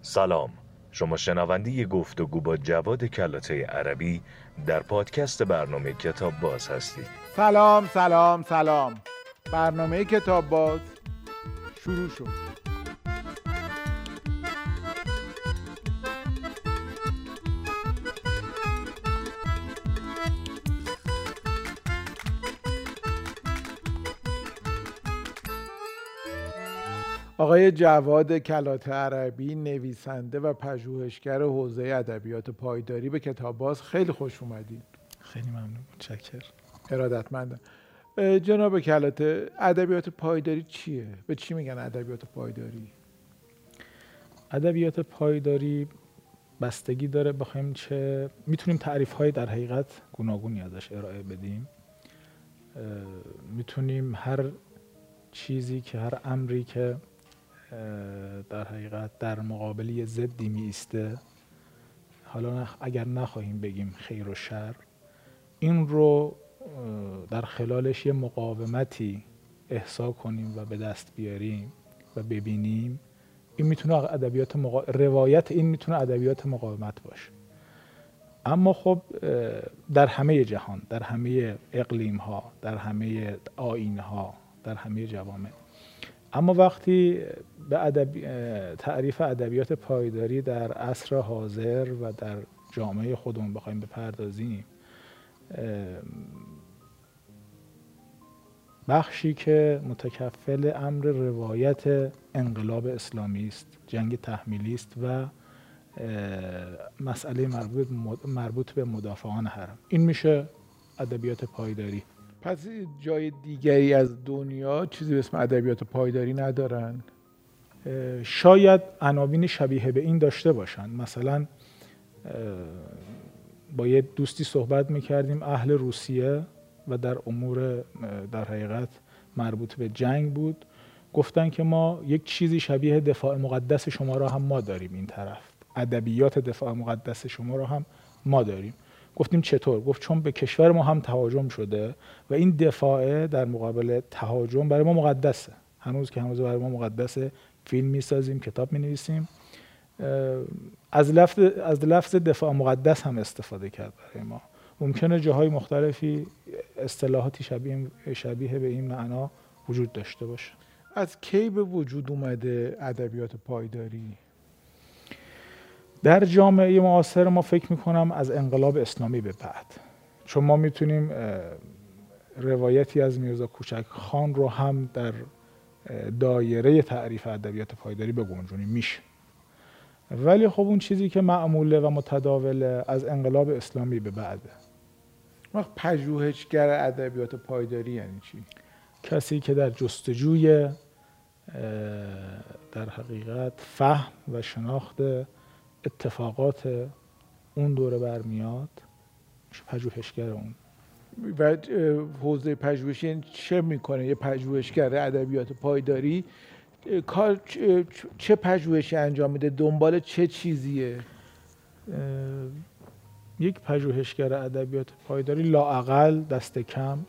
سلام، شما شنونده گفتگو با جواد کلاته عربی در پادکست برنامه کتاب باز هستید. سلام. برنامه کتاب باز شروع شد. آقای جواد کلاته عربی، نویسنده و پژوهشگر حوزه ادبیات پایداری، به کتاب باز خیلی خوش اومدید. خیلی ممنون، متشکرم. ارادتمندم. جناب کلاته، ادبیات پایداری چیه؟ به چی میگن ادبیات پایداری؟ ادبیات پایداری بستگی داره بخوایم چه میتونیم تعریف‌های در حقیقت گوناگونی ازش ارائه بدیم. میتونیم هر چیزی که هر امری که در حقیقت در مقابل یه ضدی می ایسته، حالا اگر نخواهیم بگیم خیر و شر، این رو در خلالش یه مقاومتی احسا کنیم و به دست بیاریم و ببینیم، این میتونه ادبیات روایت این میتونه ادبیات مقاومت باشه. اما خب در همه جهان، در همه اقلیم ها، در همه آیین ها، در همه جوامع. اما وقتی به تعریف ادبیات پایداری در عصر حاضر و در جامعه خودمون بخوایم بپردازیم، بخشی که متکفل امر روایت انقلاب اسلامی است، جنگ تحمیلی است و مسئله مربوط به مدافعان حرم، این میشه ادبیات پایداری. پس جای دیگری از دنیا چیزی به اسم ادبیات پایداری ندارن؟ شاید عناوین شبیه به این داشته باشن. مثلا با یه دوستی صحبت میکردیم اهل روسیه و در امور در حقیقت مربوط به جنگ بود. گفتن که ما یک چیزی شبیه دفاع مقدس شما را هم ما داریم، این طرف ادبیات دفاع مقدس شما را هم ما داریم. گفتیم چطور؟ گفت چون به کشور ما هم تهاجم شده و این دفاع در مقابل تهاجم برای ما مقدسه. هنوز برای ما مقدسه. فیلم میسازیم، کتاب مینویسیم. از لفظ دفاع مقدس هم استفاده کرد برای ما. ممکنه جاهای مختلفی اصطلاحاتی شبیه به این معنا وجود داشته باشه. از کی به وجود اومده ادبیات پایداری؟ در جامعه معاصر ما فکر میکنم از انقلاب اسلامی به بعد، چون ما میتونیم روایتی از میرزا کوچک خان رو هم در دایره تعریف ادبیات پایداری بگنجونیم، میشه. ولی خب اون چیزی که معموله و متداوله از انقلاب اسلامی به بعده. وقت پژوهشگر ادبیات پایداری یعنی چی؟ کسی که در جستجوی در حقیقت فهم و شناخت اتفاقات اون دوره برمیاد، پژوهشگر اون. و حوزه پژوهشی چه میکنه؟ یه پژوهشگر ادبیات پایداری چه پژوهشی انجام میده؟ دنبال چه چیزیه؟ یک پژوهشگر ادبیات پایداری لااقل دست کم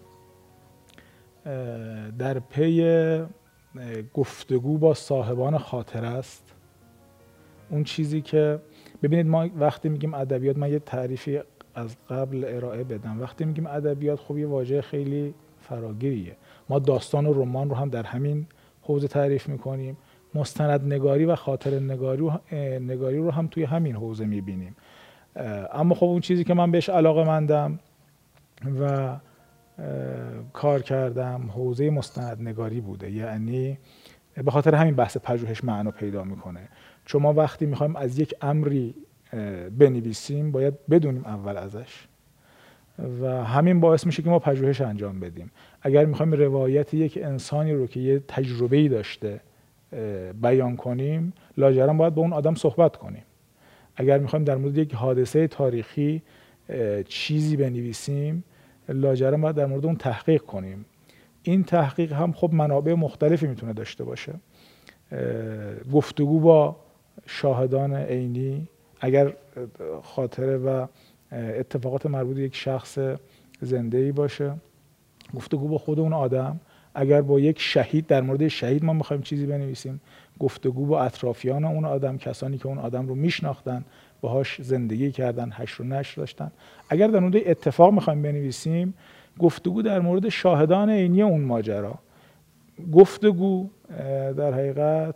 در پی گفتگو با صاحبان خاطره است. اون چیزی که ببینید، ما وقتی میگیم ادبیات، من یه تعریفی از قبل ارائه بدم. وقتی میگیم ادبیات، خب یه واژه خیلی فراگیریه. ما داستان و رمان رو هم در همین حوزه تعریف میکنیم، مستندنگاری و خاطره نگاری رو هم توی همین حوزه میبینیم. اما خب اون چیزی که من بهش علاقه‌مندم و کار کردم حوزه مستندنگاری بوده. یعنی به خاطر همین بحث پژوهش معنا پیدا میکنه، چون ما وقتی میخوایم از یک امری بنویسیم باید بدونیم اول ازش و همین باعث میشه که ما پژوهش انجام بدیم. اگر میخوایم روایت یک انسانی رو که یه تجربه‌ای داشته بیان کنیم، لاجرم باید با اون آدم صحبت کنیم. اگر میخوایم در مورد یک حادثه تاریخی چیزی بنویسیم، لاجرم باید در مورد اون تحقیق کنیم. این تحقیق هم خب منابع مختلفی میتونه داشته باشه. گفتگو با شاهدان عینی، اگر خاطره و اتفاقات مربوط به یک شخص زنده‌ای باشه، گفتگو با خود اون آدم. اگر با یک شهید، در مورد شهید ما میخوایم چیزی بنویسیم، گفتگو با اطرافیان اون آدم، کسانی که اون آدم رو میشناختن، باهاش زندگی کردن، حشر و نشر داشتن. اگر در مورد اتفاق میخوایم بنویسیم، گفتگو در مورد شاهدان عینی اون ماجرا. گفتگو در حقیقت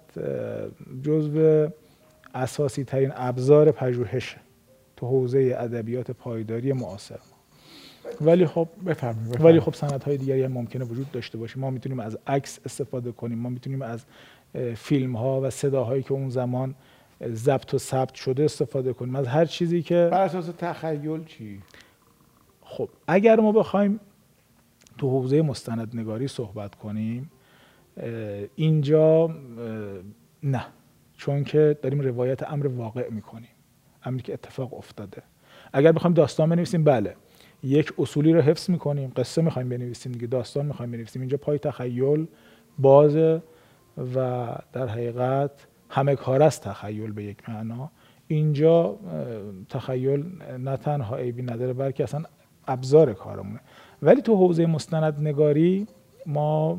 جزو اساسی ترین ابزار پژوهش تو حوزه ادبیات پایداری معاصر. ولی خب سندهای دیگری هم ممکنه وجود داشته باشه. ما میتونیم از عکس استفاده کنیم، ما میتونیم از فیلم ها و صداهایی که اون زمان ضبط و ثبت شده استفاده کنیم، از هر چیزی که بر اساس تخیل. چی؟ خب اگر ما بخوایم تو حوزه مستندنگاری صحبت کنیم، اینجا نه، چون که داریم روایت امر واقع میکنیم، امری که اتفاق افتاده. اگر بخوایم داستان بنویسیم، بله، یک اصولی رو حفظ میکنیم، قصه میخوایم بنویسیم دیگه، داستان میخوایم بنویسیم، اینجا پای تخیل بازه و در حقیقت همه کار است تخیل به یک معنا. اینجا تخیل نه تنها عیبی نداره بلکه اصلا ابزار کارمونه. ولی تو حوزه مستندنگاری ما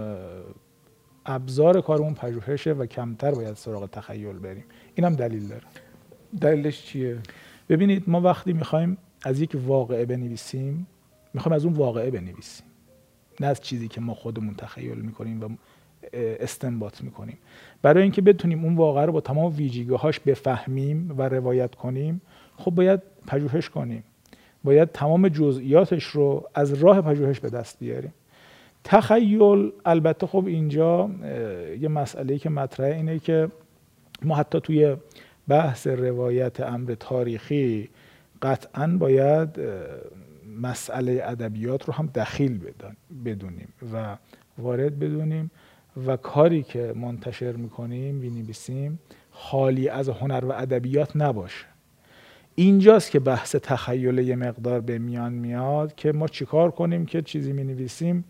ابزار کارمون پژوهشه و کمتر باید سراغ تخیل بریم. اینم دلیل داره. دلیلش چیه؟ ببینید، ما وقتی میخوایم از یک واقعه بنویسیم، میخوایم از اون واقعه بنویسیم، نه از چیزی که ما خودمون تخیل میکنیم و استنباط میکنیم. برای اینکه بتونیم اون واقعه رو با تمام ویژگی‌هاش بفهمیم و روایت کنیم، خب باید پژوهش کنیم، باید تمام جزئیاتش رو از راه پژوهش به دست بیاریم. تخیل البته خب اینجا یه مسئله‌ای که مطرحه اینه که ما حتی توی بحث روایت امر تاریخی قطعاً باید مسئله ادبیات رو هم دخیل بدونیم و وارد بدونیم و کاری که منتشر میکنیم بنویسیم خالی از هنر و ادبیات نباشه. اینجاست که بحث تخیل یه مقدار به میان میاد که ما چیکار کنیم که چیزی مینویسیم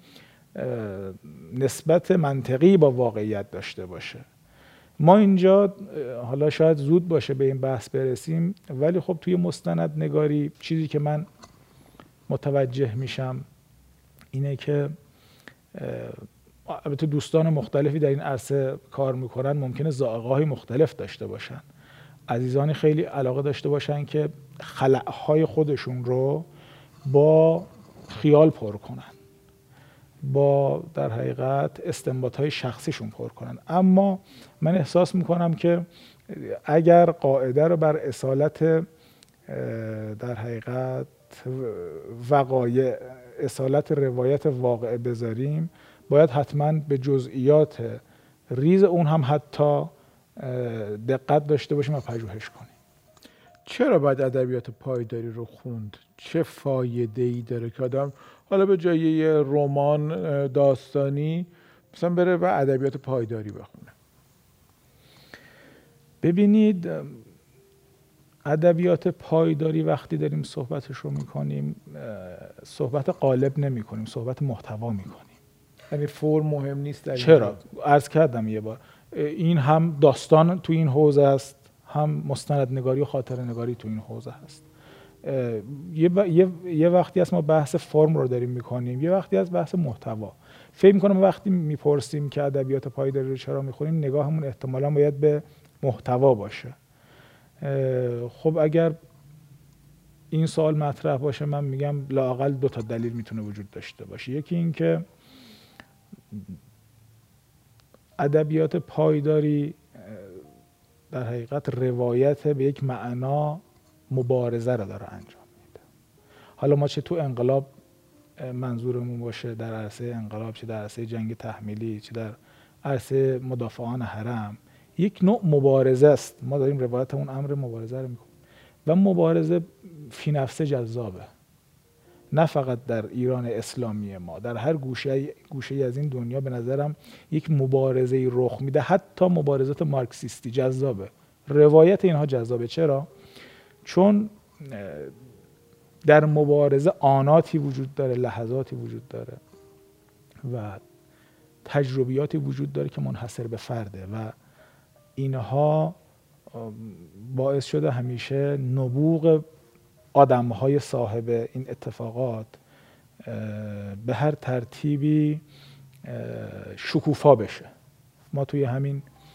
نسبت منطقی با واقعیت داشته باشه. ما اینجا حالا شاید زود باشه به این بحث برسیم، ولی خب توی مستندنگاری چیزی که من متوجه میشم اینه که البته دوستان مختلفی در این عرصه کار میکنن، ممکنه ذائقه‌های مختلف داشته باشن. عزیزانی خیلی علاقه داشته باشن که خلأهای خودشون رو با خیال پر کنن، با در حقیقت استنباطهای شخصیشون پر کنن. اما من احساس میکنم که اگر قاعده رو بر اصالت در حقیقت وقایع، اصالت روایت واقعه بذاریم، باید حتما به جزئیات ریز اون هم حتی دقت داشته باشیم و پژوهش کنیم. چرا باید ادبیات پایداری رو خوند؟ چه فایده‌ای داره که آدم حالا به جای یه رمان داستانی مثلا بره و ادبیات پایداری بخونه؟ ببینید، ادبیات پایداری وقتی داریم صحبتش رو میکنیم، صحبت قالب نمی کنیم، صحبت محتوا میکنیم. یعنی فرم مهم نیست در چرا؟ عرض کردم یه بار، این هم داستان تو این حوزه است، هم مستندنگاری و خاطره‌نگاری تو این حوزه هست. یه وقتی هست ما بحث فرم رو داریم میکنیم، یه وقتی از بحث محتوا. فکر میکنم وقتی میپرسیم که ادبیات پایداری رو چرا میخونیم، نگاهمون احتمالاً باید به محتوا باشه. خب اگر این سوال مطرح باشه، من میگم لااقل 2 تا دلیل میتونه وجود داشته باشه. یکی این که ادبیات پایداری در حقیقت روایت به یک معنا مبارزه رو داره انجام میده. حالا ما چه تو انقلاب منظورمون باشه، در عرصه انقلاب، چه در عرصه جنگ تحمیلی، چه در عرصه مدافعان حرم، یک نوع مبارزه است. ما داریم روایت اون امر مبارزه رو میکنیم و مبارزه فی نفسه جذابه، نه فقط در ایران اسلامی ما، در هر گوشه از این دنیا به نظرم یک مبارزه رخ میده. حتی مبارزات مارکسیستی جذابه، روایت اینها جذابه. چرا؟ چون در مبارزه آناتی وجود داره، لحظاتی وجود داره و تجربیاتی وجود داره که منحصر به فرده و اینها باعث شده همیشه نبوغ آدم‌های صاحب این اتفاقات به هر ترتیبی شکوفا بشه. ما توی همین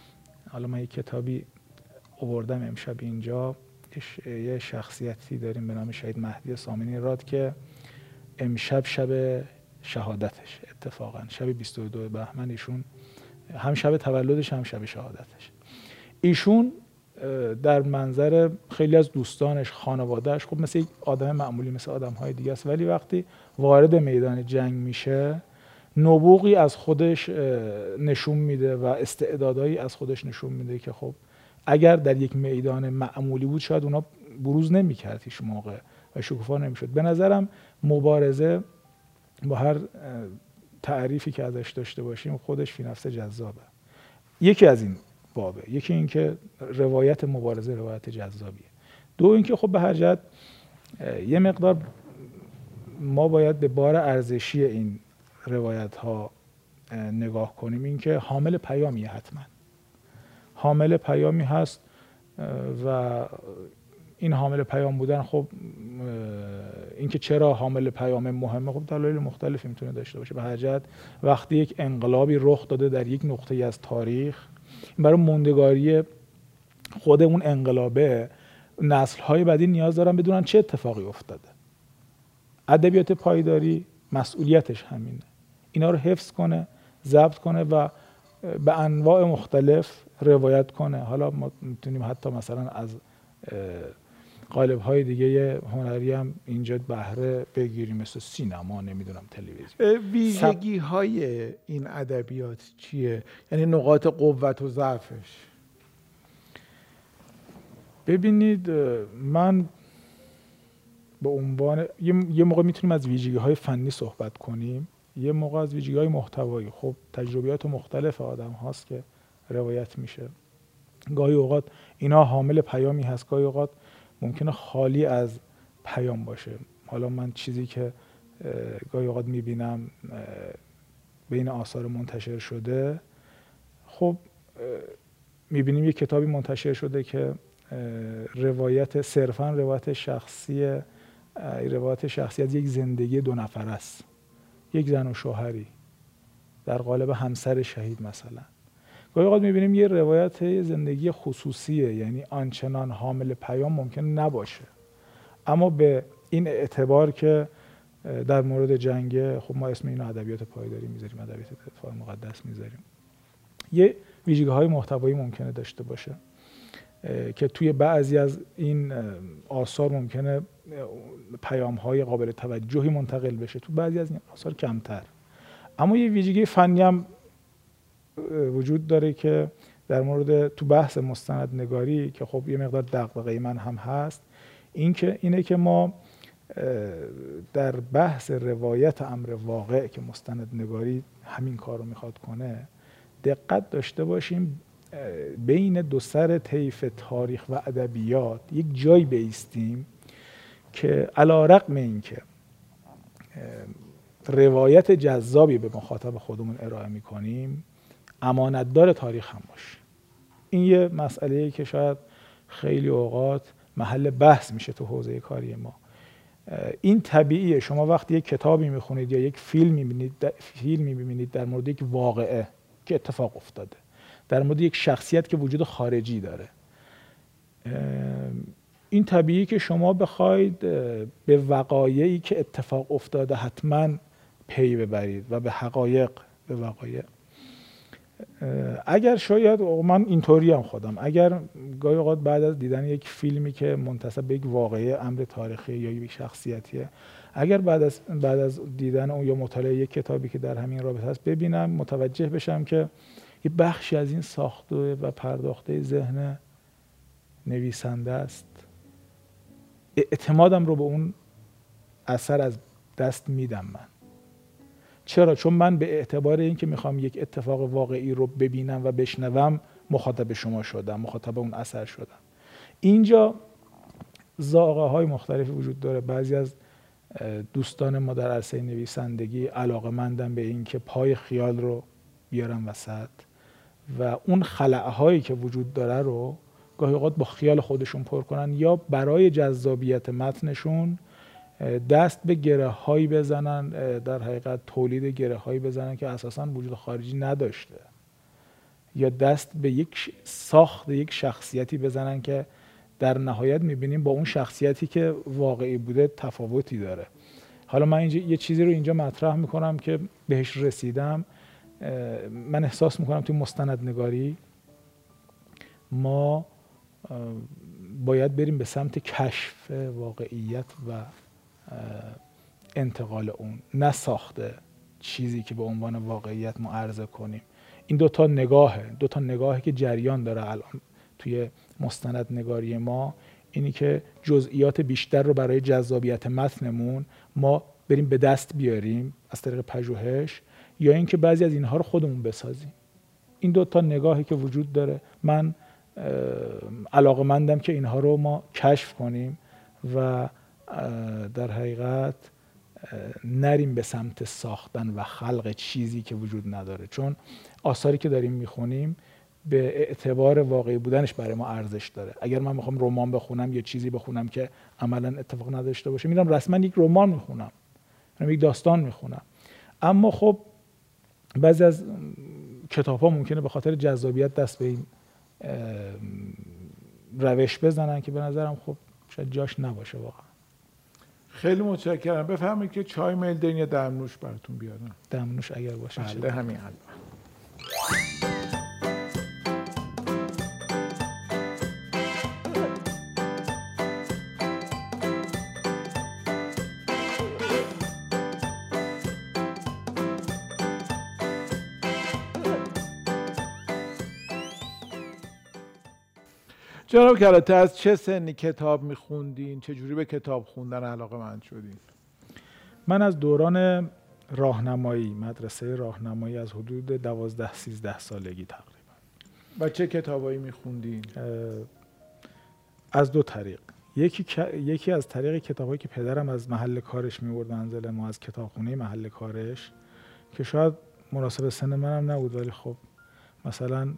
حالا من یک کتابی آوردم امشب اینجا، یه شخصیتی داریم به نام شهید مهدی سامنی راد که امشب شب شهادتش، اتفاقا شب 22 بهمن ایشون هم شب تولدش هم شب شهادتش. ایشون در منظر خیلی از دوستانش، خانوادهش، خب مثل یک آدم معمولی مثل آدم‌های دیگه است، ولی وقتی وارد میدان جنگ میشه نبوغی از خودش نشون میده و استعدادایی از خودش نشون میده که خب اگر در یک میدان معمولی بود شاید اونا بروز نمی‌کرد هیچ موقع و شکوفا نمی‌شد. به نظرم مبارزه با هر تعریفی که ازش داشته باشیم خودش فی نفسه جذابه. یکی از این بابه، یکی این که روایت مبارزه روایت جذابیه. دو اینکه خب به هر جهت یه مقدار ما باید به بار ارزشی این روایت ها نگاه کنیم. این که حامل پیامیه، حتما حامل پیامی هست و این حامل پیام بودن خب اینکه چرا حامل پیام مهمه، خب دلایل مختلفی میتونه داشته باشه. به هر جهت وقتی یک انقلابی رخ داده در یک نقطه‌ای از تاریخ، برای موندگاری خود اون انقلابه نسل‌های بعدی نیاز دارن بدونن چه اتفاقی افتاده. ادبیات پایداری مسئولیتش همینه، اینا رو حفظ کنه، ضبط کنه و به انواع مختلف روایت کنه. حالا ما میتونیم حتی مثلا از قالب‌های دیگه هنری هم اینجا بهره بگیریم، مثل سینما، نمیدونم تلویزیون. ویژگی‌های این ادبیات چیه؟ یعنی نقاط قوت و ضعفش. ببینید من به عنوان یه موقع میتونیم از ویژگی‌های فنی صحبت کنیم، یه موقع از ویژگی‌های محتوایی. خب تجربیات مختلف آدم هاست که روایت میشه. گاهی اوقات اینا حامل پیامی هست، گاهی اوقات ممکنه خالی از پیام باشه. حالا من چیزی که گاهی اوقات میبینم بین آثار منتشر شده، خب میبینیم یه کتابی منتشر شده که صرفاً روایت شخصی از یک زندگی 2 نفره است، یک زن و شوهری در قالب همسر شهید مثلا. گاهی اوقات می‌بینیم یه روایت زندگی خصوصیه، یعنی آنچنان حامل پیام ممکن نباشه، اما به این اعتبار که در مورد جنگ، خب ما اسم اینو ادبیات پایداری میذاریم، ادبیات دفاع مقدس میذاریم. یه ویژگی‌های محتوایی ممکنه داشته باشه که توی بعضی از این آثار ممکنه پیام‌های قابل توجهی منتقل بشه، تو بعضی از این آثار کمتر. اما یه ویژگی فنی هم وجود داره که در مورد تو بحث مستندنگاری که خب یه مقدار دغدغه من هم هست، اینه که ما در بحث روایت امر واقع که مستندنگاری همین کار رو میخواد کنه، دقت داشته باشیم بین دو سر طیف تاریخ و ادبیات یک جایی بایستیم که علی‌رغم اینکه روایت جذابی به مخاطب خودمون ارائه میکنیم، امانتدار تاریخ هم باشه. این یه مسئله‌ای که شاید خیلی اوقات محل بحث میشه تو حوزه کاری ما. این طبیعیه. شما وقتی یک کتابی میخونید یا یک فیلمی میبینید در مورد یک واقعه که اتفاق افتاده، در مورد یک شخصیت که وجود خارجی داره، این طبیعیه که شما بخواید به وقایعی که اتفاق افتاده حتما پی ببرید و به حقایق، به وقایع. اگر شاید من اینطوری هم خودم، اگر گاهی اوقات بعد از دیدن یک فیلمی که منتسب به یک واقعه، امر تاریخی یا یک شخصیتیه، اگر بعد از دیدن اون یا مطالعه یک کتابی که در همین رابطه هست ببینم، متوجه بشم که یه بخشی از این ساخته و پرداخته ذهن نویسنده است، اعتمادم رو به اون اثر از دست میدم من. چرا؟ چون من به اعتبار این که میخوام یک اتفاق واقعی رو ببینم و بشنوم مخاطب شما شدم، مخاطب اون اثر شدم. اینجا ذائقه های مختلفی وجود داره. بعضی از دوستان ما در عرصه نویسندگی علاقه‌مندن به این که پای خیال رو بیارن وسط و اون خلأهایی که وجود داره رو گاهی اوقات با خیال خودشون پر کنن، یا برای جذابیت متنشون دست به گره هایی بزنن، در حقیقت تولید گره هایی بزنن که اساساً وجود خارجی نداشته، یا دست به یک ساخت یک شخصیتی بزنن که در نهایت میبینیم با اون شخصیتی که واقعی بوده تفاوتی داره. حالا من اینجا یه چیزی رو اینجا مطرح میکنم که بهش رسیدم. من احساس میکنم توی مستندنگاری ما باید بریم به سمت کشف واقعیت و انتقال اون، نه ساخته چیزی که به عنوان واقعیت ما عرضه کنیم. این دو تا نگاهی که جریان داره الان توی مستندنگاری ما، اینی که جزئیات بیشتر رو برای جذابیت متنمون ما بریم به دست بیاریم از طریق پژوهش، یا اینکه بعضی از اینها رو خودمون بسازیم. این دو تا نگاهی که وجود داره، من علاقه‌مندم که اینها رو ما کشف کنیم و در حقیقت نریم به سمت ساختن و خلق چیزی که وجود نداره، چون آثاری که داریم میخونیم به اعتبار واقعی بودنش برای ما ارزش داره. اگر من میخوام رمان بخونم یا چیزی بخونم که عملا اتفاق نداشته باشه، میرم رسما یک رمان میخونم، یک داستان میخونم. اما خب بعضی از کتاب‌ها ممکنه به خاطر جذابیت دست به این روش بزنن که به نظرم خب شاید جاش نباشه واقعا. خیلی متشکرم. بفرمایید که چای میل دارین یا دمنوش براتون بیارم؟ دمنوش اگر باشه. بله همین الان. جناب کلاته، از چه سنی کتاب میخوندین؟ چجوری به کتاب خوندن علاقه‌مند شدین؟ من از دوران راهنمایی، مدرسه راهنمایی، از حدود 12-13 سالگی تقریبا. و چه کتابایی میخوندین؟ از دو طریق. یکی از طریق کتابایی که پدرم از محل کارش میورد منزل ما، از کتابخونه محل کارش، که شاید مناسب سن منم نبود، ولی خب مثلا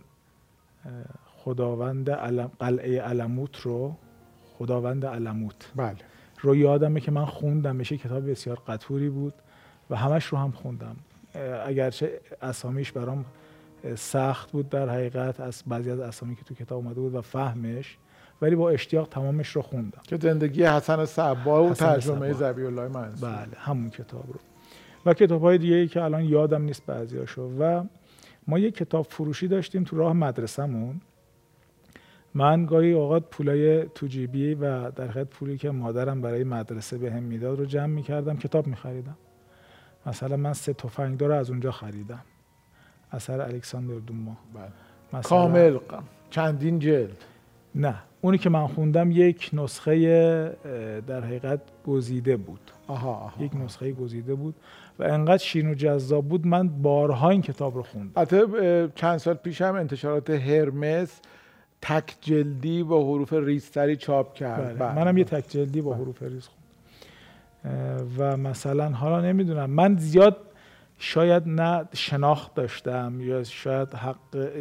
قلعه علموت رو، خداوند علموت بله رو یادمه که من خوندم. میشه کتاب بسیار قطوری بود و همش رو هم خوندم، اگرچه اسامیش برام سخت بود در حقیقت، از بعضی از اسامی که تو کتاب اومده بود و فهمش، ولی با اشتیاق تمامش رو خوندم. که زندگی حسن صبا و ترجمه ذبیح الله منصور. بله همون کتاب رو. و کتاب‌های دیگه‌ای که الان یادم نیست بعضیاشو. و ما یه کتاب فروشی داشتیم تو راه مدرسه‌مون. من گاهی اوقات پولای تو جیبی و در حقیقت پولی که مادرم برای مدرسه بهم میداد رو جمع می‌کردم، کتاب می‌خریدم. مثلا من 3 تفنگدار رو از اونجا خریدم، اثر الکساندر دوما. بله. کامل چندین جلد؟ نه، اونی که من خوندم یک نسخه در حقیقت گزیده بود. یک نسخه گزیده بود و انقدر شیرین و جذاب بود من بارها این کتاب رو خوندم. البته چند سال پیش هم انتشارات هرمس تک جلدی با حروف ریزتری چاپ کرد. بله. منم یه تک جلدی با حروف ریز خوندم. و مثلا حالا نمیدونم، من زیاد شاید نه شناخت داشتم یا شاید حق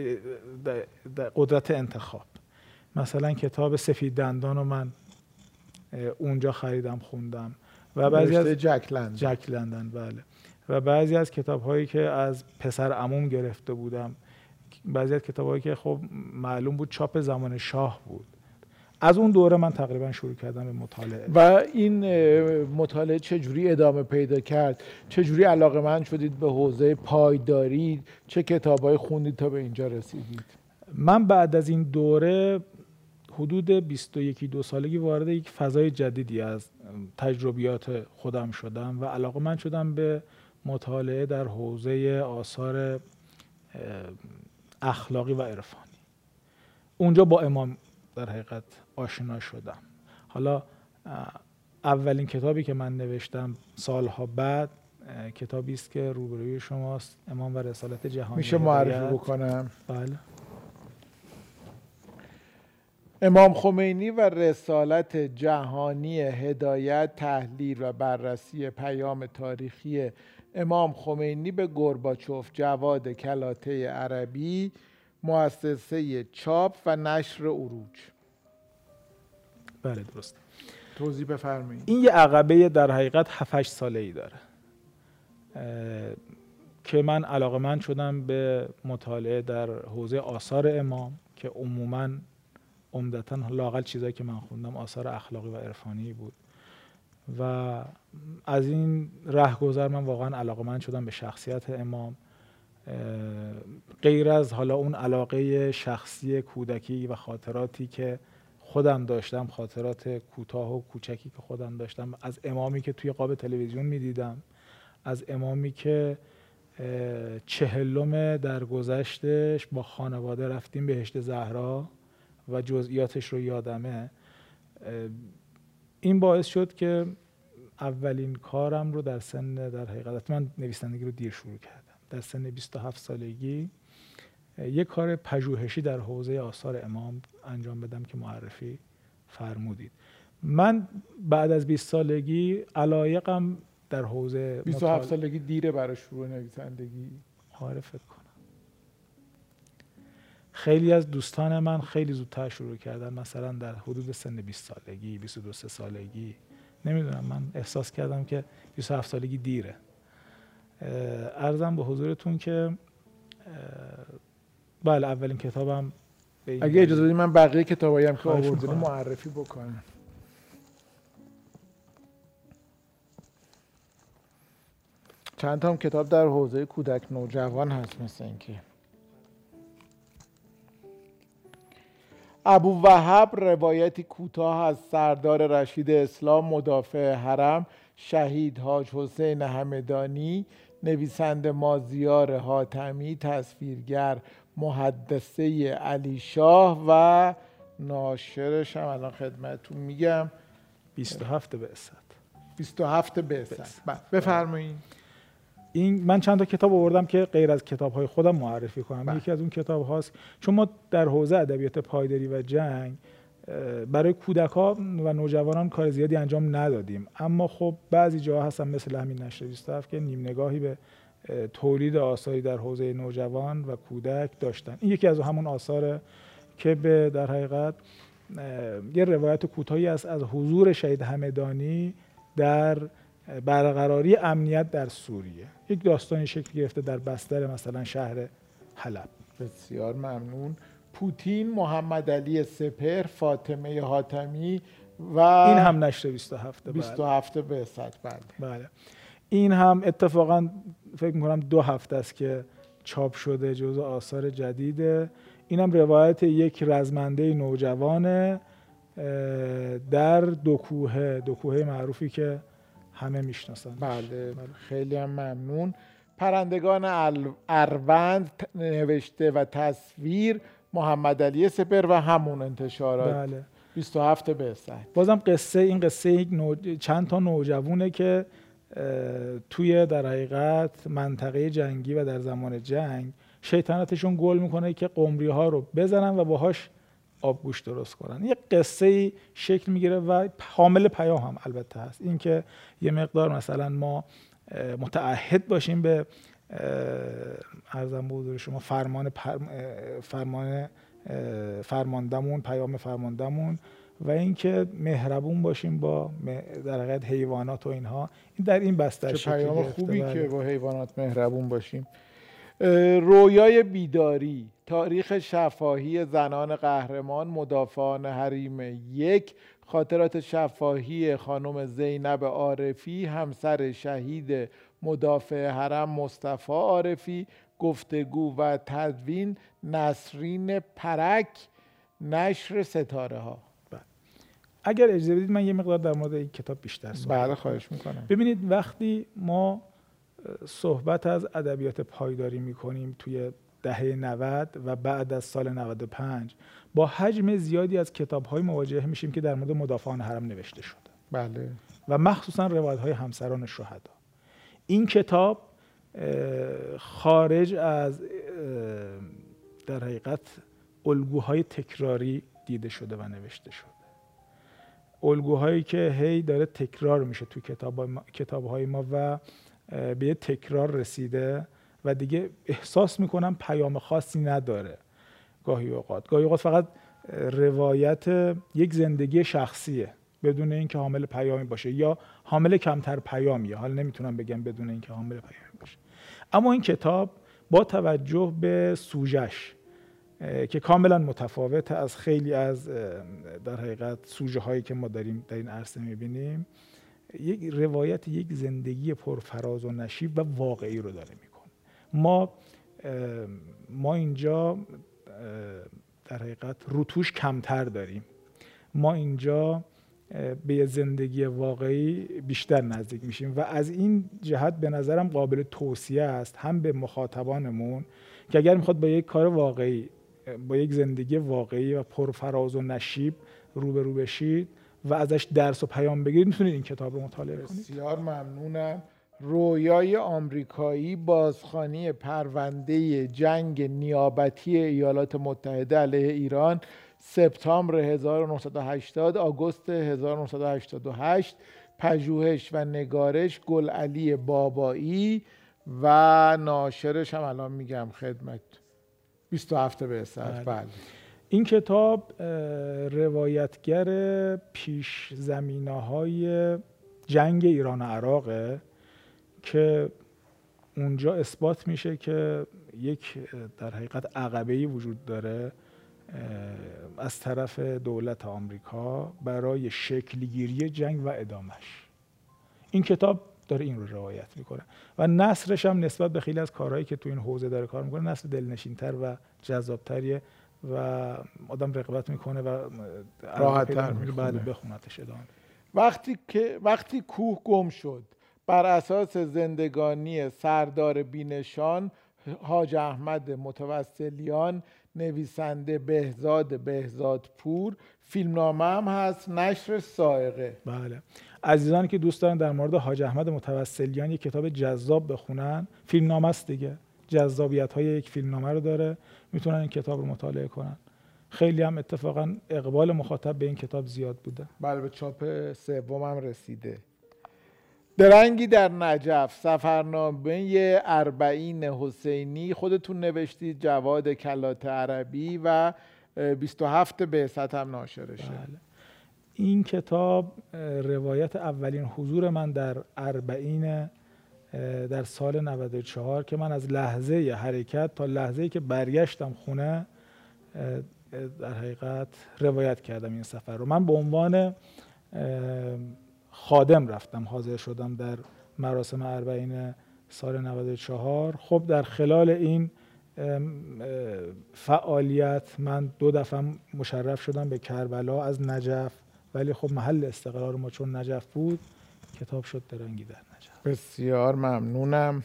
قدرت انتخاب. مثلا کتاب سفید دندان رو من اونجا خریدم خوندم و بعضی از جک لندن بله. و بعضی از کتاب‌هایی که از پسر عموم گرفته بودم، بعضی از کتاب‌هایی که خب معلوم بود چاپ زمان شاه بود، از اون دوره من تقریبا شروع کردم به مطالعه. و این مطالعه چجوری ادامه پیدا کرد؟ چجوری علاقه‌مند شدید به حوزه پایداری؟ چه کتاب‌هایی خوندید تا به اینجا رسیدید؟ من بعد از این دوره حدود 21-22 سالگی وارد یک فضای جدیدی از تجربیات خودم شدم و علاقه‌مند شدم به مطالعه در حوزه آثار اخلاقی و عرفانی. اونجا با امام در حقیقت آشنا شدم. حالا اولین کتابی که من نوشتم سالها بعد کتابی است که روبروی شماست، امام و رسالت جهانی. میشه معرفی بکنم؟ بله. امام خمینی و رسالت جهانی هدایت، تحلیل و بررسی پیام تاریخی امام خمینی به گورباچوف، جواد کلاته عربی، مؤسسه چاپ و نشر عروج. بله درست. توضیح بفرمایید. این یه عقبه در حقیقت 7-8 ساله‌ای داره. که من علاقه‌مند شدم به مطالعه در حوزه آثار امام که عموماً عمدتاً لااقل چیزایی که من خوندم آثار اخلاقی و عرفانی بود و از این رهگذر من واقعاً علاقه‌مند شدم به شخصیت امام. غیر از حالا اون علاقه شخصی کودکی و خاطراتی که خودم داشتم، خاطرات کوتاه و کوچکی که خودم داشتم از امامی که توی قاب تلویزیون می‌دیدم، از امامی که 40 درگذشتش با خانواده رفتیم بهشت زهرا و جزئیاتش رو یادمه. این باعث شد که اولین کارم رو در حقیقت من نویسندگی رو دیر شروع کردم. در سن 27 سالگی یک کار پژوهشی در حوزه آثار امام انجام بدم که معرفی فرمودید. من بعد از 20 سالگی علایقم در حوزه 27 سالگی دیره برای شروع نویسندگی؟ آره فکر کنم. خیلی از دوستان من خیلی زودتر شروع کردن، مثلا در حدود سن 20 سالگی، 22 سالگی. نمیدونم، من احساس کردم که 27 سالگی دیره. عرضم به حضورتون که بله اولین کتابم اگه اجازه بدید من بقیه کتابایی هم که آوردین معرفی بکنم. چند تا هم کتاب در حوزه کودک نوجوان هست، مثل اینکه ابووهب روایتی کوتاه از سردار رشید اسلام مدافع حرم شهید حاج حسین همدانی، نویسنده مازیار حاتمی، تصویرگر محدثه علی شاه و ناشرش هم الان خدمتتون میگم 27 بعثت. 27 بعثت. بفرمایید. این من چند تا کتاب آوردم که غیر از کتاب‌های خودم معرفی کنم. یکی از اون کتاب هاست، چون ما در حوزه ادبیات پایداری و جنگ برای کودک‌ها و نوجوانان کار زیادی انجام ندادیم، اما خب بعضی جاها هستن مثل همین نشر 27 که نیم نگاهی به تولید آثاری در حوزه نوجوان و کودک داشتن. این یکی از همون آثاره که به در حقیقت یه روایت کوتاهی است از حضور شهید همدانی در برقراری امنیت در سوریه. یک داستانی شکل گرفته در بستر مثلا شهر حلب. بسیار ممنون. پوتین، محمد علی سپهر، فاطمه حاتمی و این هم نشر 27. 27 بعثت. بله. این هم اتفاقا فکر می‌کنم 2 هفته است که چاپ شده، جزء آثار جدیده. اینم روایت یک رزمنده نوجوان در دو کوهه معروفی که همه میشناسن. بله خیلی هم ممنون. پرندگان اروند نوشته و تصویر محمد علی سپهر و همون انتشارات. بله. 27 بعثت. بازم این قصه چند تا نوجوانه که توی در حقیقت منطقه جنگی و در زمان جنگ شیطنتشون گل میکنه که قمری ها رو بزنن و باهاش آبگوشت درست کنن. یک قصه شکل میگیره و حامل پیام هم البته هست. این که یه مقدار مثلا ما متعهد باشیم به عرضم به حضور شما فرماندمون، پیام فرماندمون، و اینکه مهربون باشیم با در حقیقت حیوانات و اینها. این در این بستر چه پیام خوبی که با حیوانات مهربون باشیم. رویای بیداری، تاریخ شفاهی زنان قهرمان مدافعان حریم 1، خاطرات شفاهی خانم زینب عارفی همسر شهید مدافع حرم مصطفی عارفی، گفتگو و تدوین نسرین پرک، نشر ستاره ها. اگر اجازه بدید من یه مقدار در مورد این کتاب بیشتر صحبت بله خواهش میکنم. ببینید وقتی ما صحبت از ادبیات پایداری میکنیم توی دهه 90 و بعد از سال 95 با حجم زیادی از کتاب‌های مواجه میشیم که در مورد مدافعان حرم نوشته شده. بله. و مخصوصا روایت‌های همسران شهدا. این کتاب خارج از در حقیقت الگوهای تکراری دیده شده و نوشته شده. الگوهایی که هی داره تکرار میشه تو کتاب‌های ما و به یه تکرار رسیده و دیگه احساس میکنم پیام خاصی نداره. گاهی اوقات فقط روایت یک زندگی شخصیه بدون اینکه حامل پیامی باشه یا حامل کمتر پیامیه. حالا نمیتونم بگم بدون اینکه حامل پیامی باشه. اما این کتاب با توجه به سوژه‌اش که کاملا متفاوت از خیلی از در حقیقت سوژه هایی که ما داریم در این عرصه میبینیم، یک روایت یک زندگی پرفراز و نشیب و واقعی رو داره میکنه. ما اینجا در حقیقت روتوش کمتر داریم، ما اینجا به زندگی واقعی بیشتر نزدیک میشیم و از این جهت به نظرم قابل توصیه است هم به مخاطبانمون که اگر میخواد با یک کار واقعی، با یک زندگی واقعی و پرفراز و نشیب روبرو بشید و ازش درس و پیام بگیرید، میتونید این کتاب رو مطالعه کنید. بسیار ممنونم. رویای آمریکایی، بازخوانی پرونده جنگ نیابتی ایالات متحده علیه ایران، سپتامبر 1980 آگوست 1988، پژوهش و نگارش گلعلی بابایی و ناشرش هم الان میگم خدمت 27 بعثت. بله. این کتاب روایتگر پیش زمینه‌های جنگ ایران و عراقه که اونجا اثبات میشه که یک در حقیقت عقبه‌ای وجود داره از طرف دولت آمریکا برای شکلگیری جنگ و ادامش. این کتاب داره این رو روایت میکنه و نثرش هم نسبت به خیلی از کارهایی که تو این حوزه داره کار میکنه نثر دلنشین‌تر و جذابتریه و آدم رغبت میکنه و راحت‌تر بله بخونتش ادامه. وقتی کوه گم شد، بر اساس زندگانی سردار بینشان حاج احمد متوسلیان، نویسنده بهزادپور، فیلمنامه هم هست، نشر صاعقه. بله. عزیزانی که دوست دارن در مورد حاج احمد متوسلیان یک کتاب جذاب بخونن، فیلمنامه است دیگه، جذابیت‌های یک فیلمنامه رو داره، میتونن این کتاب رو مطالعه کنن. خیلی هم اتفاقا اقبال مخاطب به این کتاب زیاد بوده. بله، به چاپ سوم هم رسیده. درنگی در نجف، سفرنامه اربعین حسینی، خودتون نوشتید، جواد کلات عربی و 27 بعثت هم ناشرشه. بله. این کتاب روایت اولین حضور من در اربعین در سال 94 که من از لحظه حرکت تا لحظه‌ای که برگشتم خونه در حقیقت روایت کردم این سفر رو. من به عنوان خادم رفتم، حاضر شدم در مراسم اربعین سال 94. خب در خلال این فعالیت من 2 دفعه مشرف شدم به کربلا از نجف، ولی خب محل استقرار ما چون نجف بود کتاب شد درنگی در نجف. بسیار ممنونم.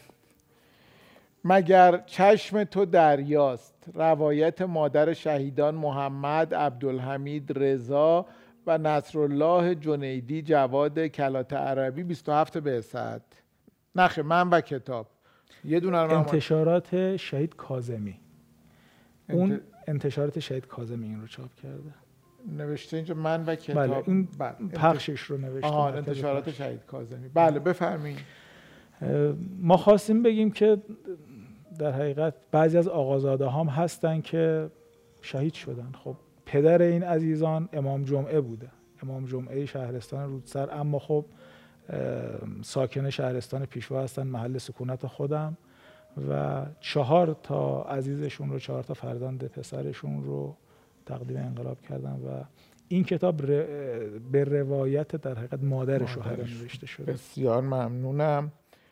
مگر چشم تو دریاست، روایت مادر شهیدان محمد عبدالحمید رضا و نصرالله جنیدی، جواد کلات عربی، 27 بعثت. نخه من و کتاب یه دونه انتشارات شهید کاظمی. اون انتشارات شهید کاظمی این رو چاپ کرده. نوشته اینجا من و کتاب. بله، این پخشش رو نوشته. انتشارات شهید کاظمی. بله بفرمایید. ما خواستیم بگیم که در حقیقت بعضی از آقازاده هم هستن که شهید شدن. خب پدر این عزیزان امام جمعه بوده، امام جمعه شهرستان رودسر، اما خب ساکن شهرستان پیشوا هستن، محل سکونت خودم، و 4 تا عزیزشون رو، 4 تا فرزند پسرشون رو تقدیم انقلاب کردن و این کتاب به روایت در حقیقت مادر شوهر نوشته شده. بسیار ممنونم.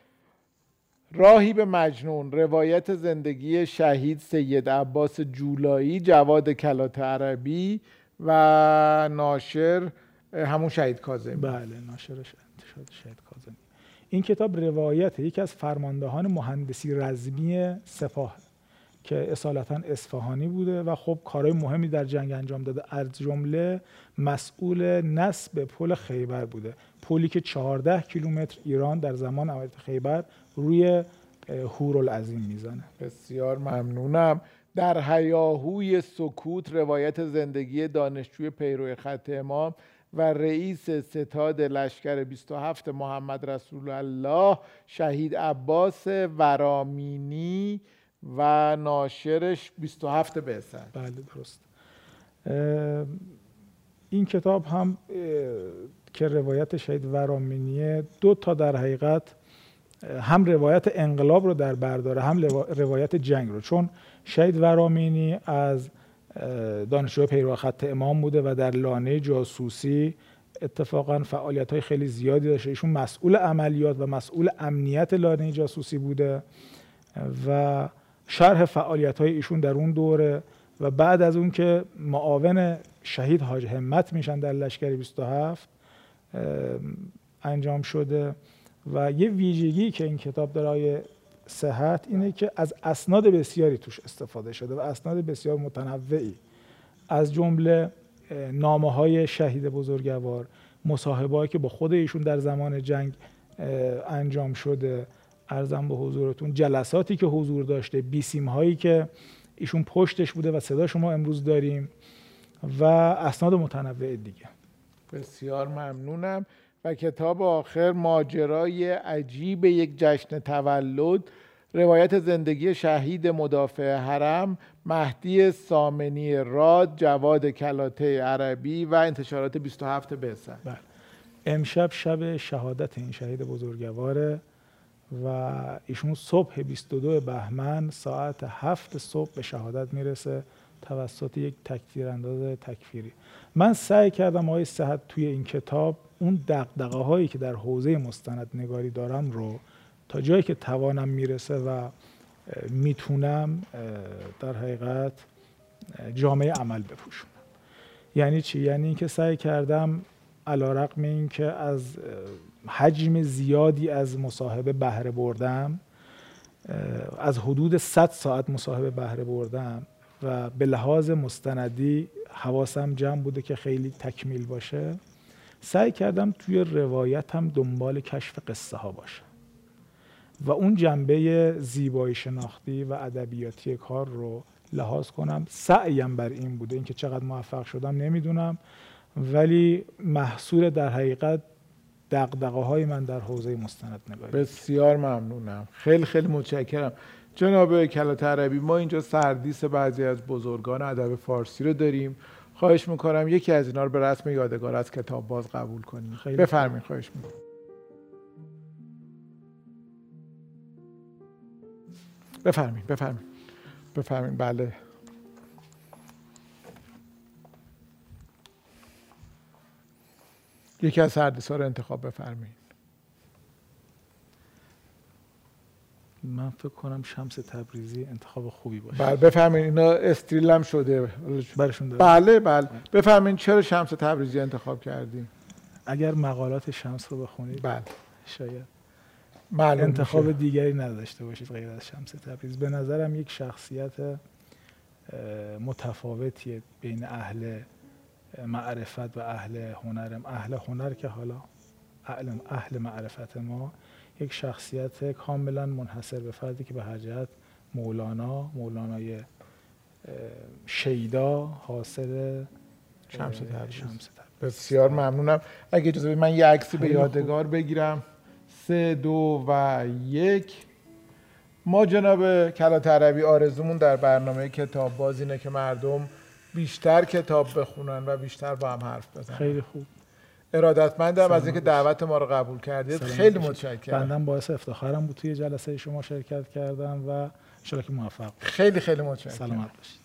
راهی به مجنون، روایت زندگی شهید سید عباس جولایی، جواد کلات عربی و ناشر همون شهید کاظمی. بله، ناشرش انتشارات شهید کاظمی. این کتاب روایت یکی از فرماندهان مهندسی رزمی سپاه که اصالتا اصفهانی بوده و خب کارهای مهمی در جنگ انجام داده، از جمله مسئول نصب پل خیبر بوده، پلی که 14 کیلومتر ایران در زمان عملیات خیبر روی هورالعظیم میزنه. بسیار ممنونم. در هیاهوی سکوت، روایت زندگی دانشجوی پیرو خط امام و رئیس ستاد لشکر 27 محمد رسول الله، شهید عباس ورامینی و ناشرش 27 بعثت. بله درست. این کتاب هم که روایت شهید ورامینیه 2 تا در حقیقت هم روایت انقلاب رو در بر داره، هم روایت جنگ رو. چون شهید ورامینی از دانشجو پیرو خط امام بوده و در لانه جاسوسی اتفاقا فعالیت‌های خیلی زیادی داشته. ایشون مسئول عملیات و مسئول امنیت لانه جاسوسی بوده و شرح فعالیت‌های ایشون در اون دوره و بعد از اون که معاون شهید حاج همت میشن در لشکر 27 انجام شده. و یه ویژگی که این کتاب داره صحت اینه که از اسناد بسیاری توش استفاده شده و اسناد بسیار متنوعی، از جمله نامه‌های شهید بزرگوار، مصاحبه‌ای که با خود ایشون در زمان جنگ انجام شده، عرضم به حضورتون جلساتی که حضور داشته، بیسیم‌هایی که ایشون پشتش بوده و صدا شما امروز داریم و اسناد متنوع دیگه. بسیار ممنونم. و کتاب آخر ماجرای عجیب یک جشن تولد، روایت زندگی شهید مدافع حرم مهدی سامنی راد، جواد کلاته عربی و انتشارات 27 بعثت. بله. امشب شب شهادت این شهید بزرگواره و ایشون صبح 22 بهمن ساعت 7 صبح به شهادت میرسه توسط یک تکفیرانداز تکفیری. من سعی کردم آقای صحت توی این کتاب اون دغدغه‌هایی که در حوزه مستندنگاری دارم رو تا جایی که توانم میرسه و میتونم در حقیقت جامعه عمل بپوشونم. یعنی چی؟ یعنی اینکه سعی کردم علیرغم اینکه از حجم زیادی از مصاحبه بهره بردم، از حدود 100 ساعت مصاحبه بهره بردم و به لحاظ مستندی حواسم جمع بوده که خیلی تکمیل باشه، سعی کردم توی روایتم دنبال کشف قصه ها باشه و اون جنبه زیبایی شناختی و ادبیاتی کار رو لحاظ کنم. سعیم بر این بوده، اینکه چقدر موفق شدم نمیدونم، ولی محصول در حقیقت دغدغه‌های من در حوزه مستندنگاری. بسیار ممنونم، خیلی خیلی متشکرم جناب کلاته عربی. ما اینجا سردیس بعضی از بزرگان ادب فارسی رو داریم، خواهش میکنم یکی از اینا رو به رسم یادگار از کتاب باز قبول کنیم. بفرمایید. خواهش میکنم. بفرمایید. بله. یکی از سردیس‌ها رو انتخاب بفرمایید. من فکر کنم شمس تبریزی انتخاب خوبی باشه. بله بفرمایید. اینا استریل هم شده برشون داره. بله. بفرمایید چرا شمس تبریزی انتخاب کردیم؟ اگر مقالات شمس رو بخونید بله شاید معلوم انتخاب میشه. دیگری نداشته باشید غیر از شمس تبریز. به نظرم یک شخصیت متفاوتیه بین اهل معرفت و اهل هنرم. اهل هنر که حالا اهل معرفت ما، یک شخصیت کاملا منحصر به فردی که به هر جهت مولانای شیدا حاصل شمس تبریز. بسیار ممنونم. اگه اجازه بدید من یه عکسی به یادگار بگیرم. 3 2 و 1. ما جناب کلاته عربی آرزومون در برنامه کتاب باز اینه که مردم بیشتر کتاب بخونن و بیشتر با هم حرف بزنن. خیلی خوب. ارادتمندم از اینکه دعوت ما رو قبول کردید. خیلی متشکرم. بنده باعث افتخارم بود توی جلسه شما شرکت کردم و ان شاءالله که موفق. خیلی متشکرم. سلامت باشید.